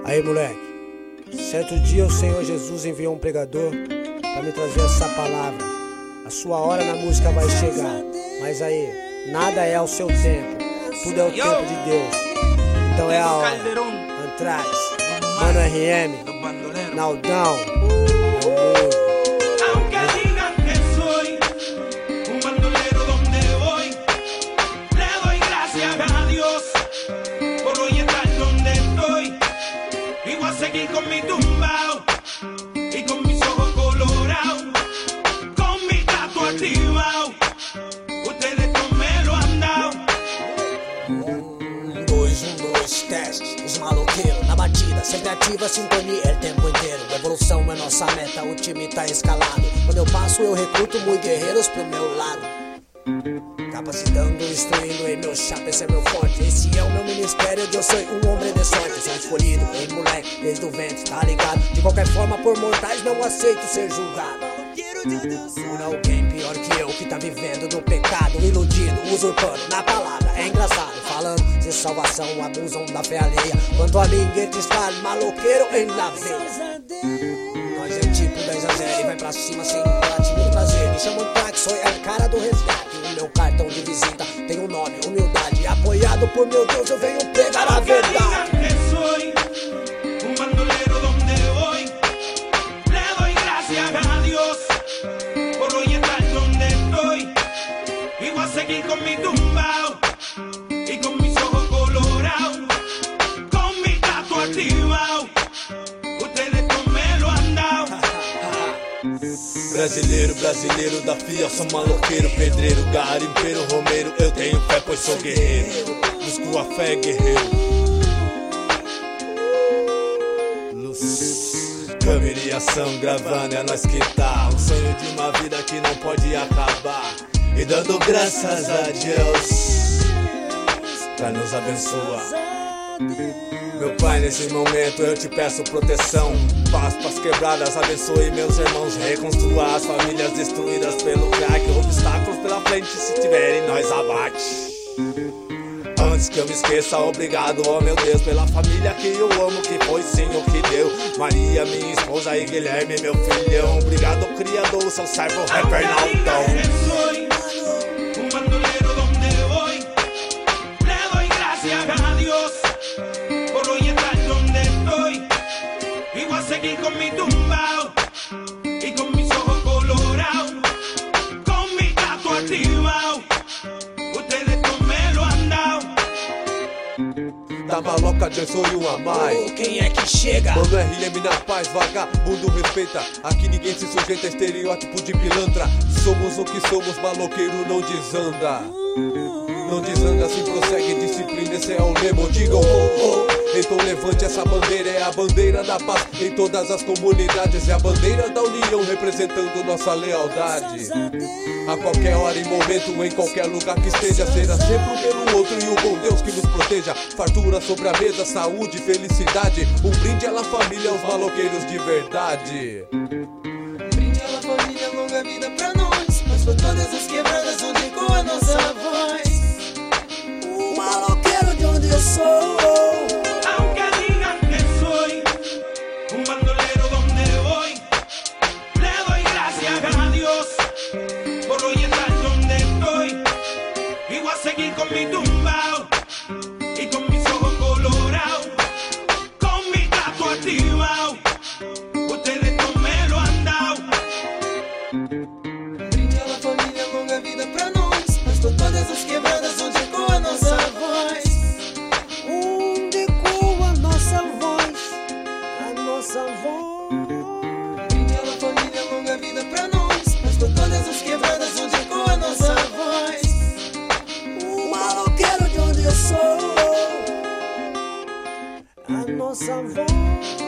Aí, moleque, certo dia o Senhor Jesus enviou um pregador pra me trazer essa palavra. A sua hora na música vai chegar, mas aí, nada é ao seu tempo, tudo é o tempo de Deus. Então é a hora. Anthrax, Mano RM, Naldão, é o mundo. Seguir con mi tumbao y con mis ojos colorados, con mi gato activado. Ustedes no me lo han dado. 2, teste, os maloqueiros na batida, sempre ativa, sintonia é o tempo inteiro. Evolução é nossa meta, o time tá escalado. Quando eu passo eu recruto muito guerreiros pro meu lado, capacitando, instruindo, e meu chapa, esse é meu forte. Esse é o meu ministério, eu sou um homem de sorte. Sou escolhido, ei moleque, desde o ventre, tá ligado? De qualquer forma, por mortais, não aceito ser julgado. Por alguém pior que eu, que tá vivendo no pecado, iludido, usurpando na palavra. É engraçado, falando de salvação, abusam da fé alheia. Quanto a mim, gueto está maloqueiro em na veia. Nós é tipo 10 a 0 e vai pra cima sem empate, muito prazer. Me chamam Anthrax, sou a cara do resgate. O meu cartão de visita tem um nome, humildade. Apoiado por meu Deus, eu venho pegar a verdade. Seguir con mi tumbao y con mis ojos colorados, con mi gato activado. Ustedes no me lo han dado. Brasileiro, brasileiro da FIA, sou maloqueiro, pedreiro, garimpeiro, romeiro. Eu tenho fé, pois sou guerreiro. Busco a fé, guerreiro. Câmera e ação gravando, é nós que tá. Um sonho de uma vida que não pode acabar. E dando graças a Deus pra nos abençoar. Meu Pai, nesse momento eu te peço proteção, paz pras quebradas, abençoe meus irmãos, reconstrua as famílias destruídas pelo crack. Obstáculos pela frente, se tiverem nós abate. Antes que eu me esqueça, obrigado, ó meu Deus, pela família que eu amo, que foi Senhor que deu. Maria, minha esposa, e Guilherme, meu filhão. Obrigado, Criador, seu servo, rapper Naldão. Seguir con mi tumbao y con mis ojos colorados, con mi gato activado. Ustedes no me lo han dado. Da maloca, Joy, sou o Amai. Quem é que chega? Mano RM na paz, vagabundo respeita. Aqui ninguém se sujeita a estereótipo de pilantra. Somos o que somos, maloqueiro não desanda. Não desanda, assim prossegue, disciplina, esse é o lema. Digam oh, oh. Então levante essa bandeira, é a bandeira da paz em todas as comunidades. É a bandeira da união representando nossa lealdade. A qualquer hora e momento, em qualquer lugar que esteja, será sempre um pelo outro e o bom Deus que nos proteja. Fartura sobre a mesa, saúde, felicidade. Um brinde à família, aos maloqueiros de verdade. Brinde à família, longa vida pra nós, mas por todas as quebradas onde ecoa a nossa voz. O maloqueiro de onde eu sou. Seguir con mi tumbao y con mis ojos colorados, con mi gato activado. Ustedes no me lo han dado. Brinde a família, longa vida pra nós, mas por todas as quebradas onde ecoa a nossa voz. Onde ecoa a nossa voz, a nossa voz. Brinde a família, longa vida pra nós, mas por todas as quebradas onde ecoa a nossa voz. Maloqueiro de onde eu sou, a nossa voz.